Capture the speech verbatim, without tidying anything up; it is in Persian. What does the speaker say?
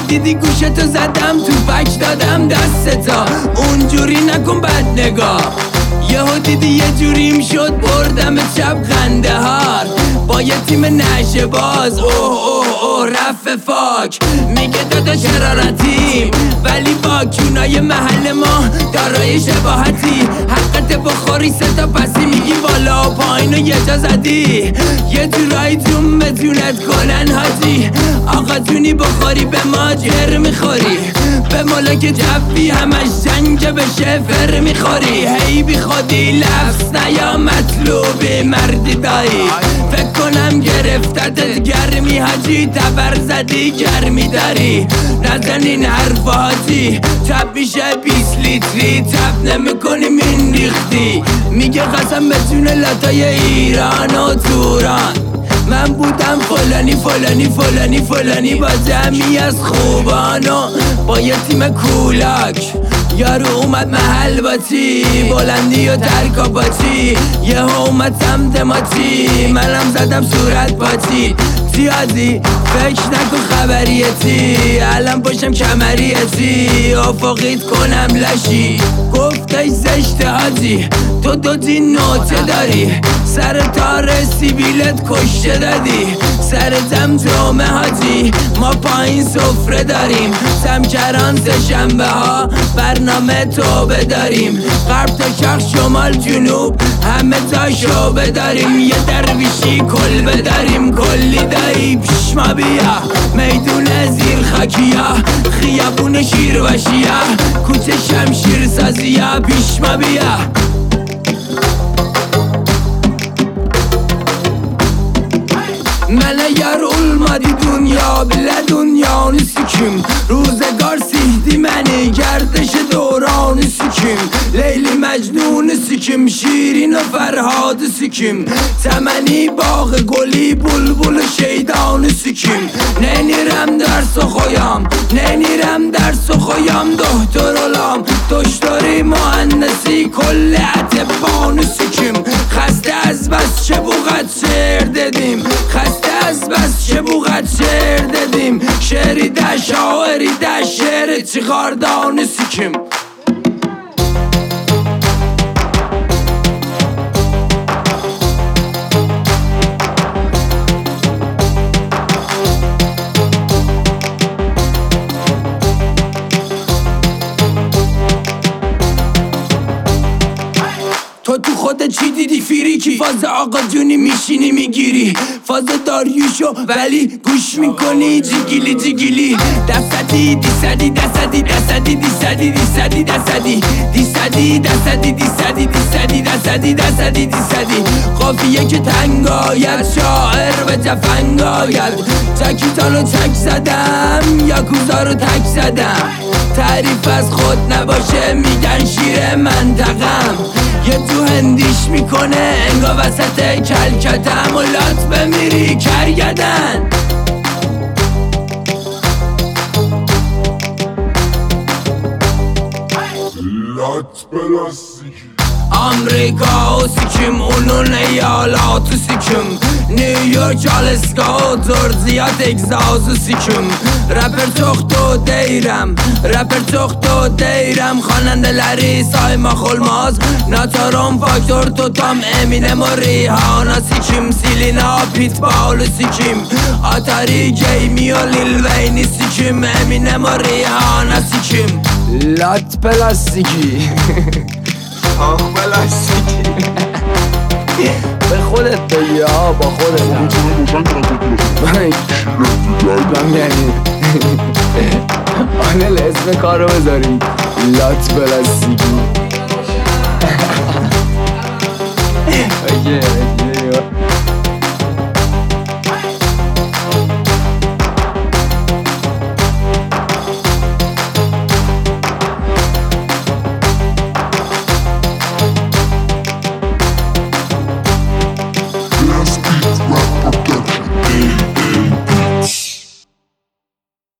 دیدی گوشتو زدم تو فک دادم دستتا اونجوری نکن بد نگاه یهو دیدی یه جوریم شد بردم چپ خنده هار با یه تیم نشه باز اوه اوه اوه رفت فاک میگه داده شرارتیم ولی با کونای محل ما دارای شباهتی حقت بخوری ستا پسی میگی بالا و پایین و یه جا زدی یه جورایی جون بتونت کنن حاجی آقا جونی بخوری به ما جر میخوری به ملاک جفی همش جنگ بشه فر میخوری هی بی خودی لفظ نیا مطلوبی مردی دایی فکر کنم گرفتتت گرمی حاجی تبر زدی گرمی داری نزن این حرف حاجی چپ میشه بیس لیتری چپ نمی کنی من ریختی میگه قسم به جون لاتای ایران و توران من بودم فلانی فلانی فلانی فلانی با جمعی از خوبانو با یه تیم کولاک یارو اومد محل با چی بلندی و ترکا با چی یه اومد سمت ما چی منم زدم صورت پاچی زیادی فکر نکن خبریتی الان باشم کمریتی افقیت کنم لشی گفتش زشت حاجی تو دو دین نوته داری سر تار سیبیلت کشته دادی سر دم جمعه حاجی ما پایین سفره داریم سمکران سه شنبه ها برنامه توبه داریم غرب تا شرق شمال جنوب همه تا شعبه داریم یه درویشی کل بداریم کلی دایی پیش ما بیا میدون زیر خاکیا خیابون شیر و شیعه کوچه شمشیر سازیا پیش ما بیا من اگر olmadı dünya bile dünyanı sikim روزگار سیدی منی گردش دوران سیکیم لیلی مجنون سیکیم شیرین و فرهاد سیکیم تمنی باغ گلی بلبل شیدان سیکیم نینیرم درس خویم نینیرم درس خویم دکتر olام دکتری مهندسی کل اتبان سیکیم خسته از بس چه بوقت شعر dedim خسته از بس چه بوقت شعر dedim شعری ده شاعری ده شعر چیکاردان سیکیم تو تو خودت چی دیدی فیریکی فاز آقا جونی میشینی میگیری فاز داریوشو ولی گوش میکنی جیگیلی جیگیلی دستدی دیسدی دستدی دستدی دیسدی دیسدی دستدی دیسدی دستدی دیسدی دیسدی دستدی دستدی دیسدی قافیه که تنگ آید شاعر به جفنگ آید چکیتانو چک زدم یا کوزا رو تک زدم تعریف از خود نباشه میگن شیر منطقم یه تو هندیش میکنه انگا وسط کلکتم و لات بمیری کرگدن لات پلاستیکی آمریکا و سیکیم اونون ایالات و سیکیم نیویورک آلسکا و ترزیات اگزاز و سیکیم رپر تخت و دیرم رپر تخت و دیرم خواننده لری سایما خلماز ناتارون فاکتور توتام امینم و ریحانا سیکیم سیلینا پیتبال و سیکیم آتاری گیمی و لیل وینی سیکیم امینم و ریحانا سیکیم لات پلاستیکی آخ پلاستیکی به خودت بگی ها با خودت همه چه من روشن کنم من یعنی آنل اسم کارو بذاریم لات پلاستیکی